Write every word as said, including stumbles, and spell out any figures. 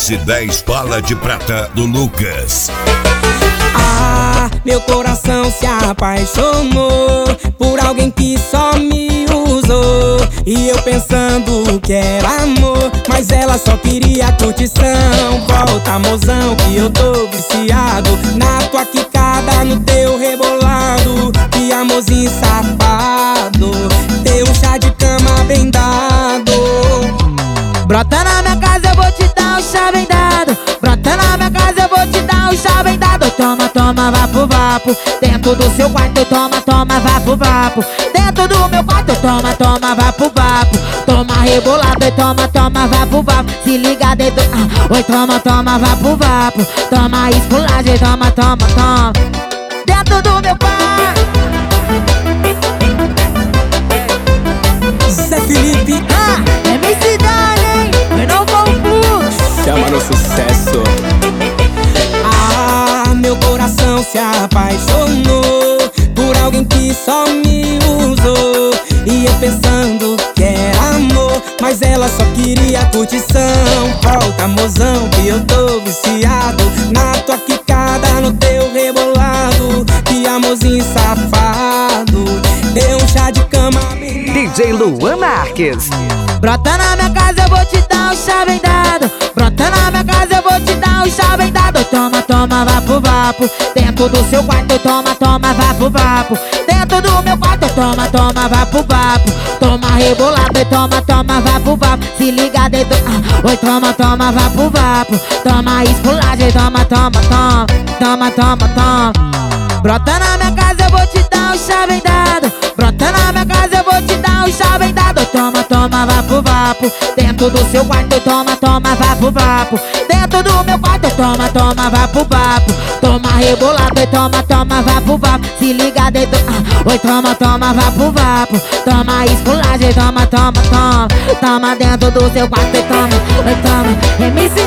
Esse dez bala de prata do Lucas. Ah, meu coração se apaixonou por alguém que só me usou. E eu pensando que era amor, mas ela só queria curtição. Volta, mozão, que eu tô viciado na tua quicada, no teu rebolado. Que amorzinho safado, teu chá de cama bem dado. Brota na minha casa, eu vou te dar um chá bem dado. Brota na minha casa, eu vou te dar um chá bem dado. Toma, toma, vapo, vapo. Dentro do seu quarto, toma, toma, vapo, vapo. Dentro do meu quarto, toma, toma, vapo, vapo. Toma rebolado e toma, toma, vapo, vapo. Se liga dentro, ah, oi, toma, toma, vapo, vapo. Toma esculagem, toma, toma, toma. Dentro do meu quarto. Zé Felipe, ah, é minha cidade, hein? Eu não confundo. Chama no sucesso. ah, meu coração se apaixonou por alguém que só me usou. E eu pensando que era amor, mas ela só queria curtição. Volta, mozão, que eu tô viciado na tua quicada, no teu rebolado. Que amorzinho safado, deu um chá de cama bem dado. D J Luan Marques. Brota na minha casa, eu vou te dar um chá bem dado. Brota na minha casa, eu vou te dar um chá bem dado. Toma, toma, vapo, vapo. Dentro do seu quarto, toma, toma, vapo, vapo. Dentro do meu quarto, toma, toma, vapo, vapo. Toma rebolado e toma, toma, vapo, vapo. Se liga dentro, ah, oi, toma, toma, vapo, vapo. Toma esculagem, toma, toma, toma. Toma, toma, toma. Brota na minha casa, eu vou te dar um chá bem dado. Brota na minha casa, eu vou te dar um chá bem dado. Toma, toma, vapo, vapo. Dentro do seu quarto, toma, toma, vapo, vapo. Dentro do meu quarto, toma, toma, vapo, vapo. Toma rebolado e toma, toma, vapo, vapo. Se liga dentro, ah, oi, toma, toma, vapo, vapo. Toma esculagem, toma, toma, toma. Toma dentro do seu quarto e toma, oi, toma. M C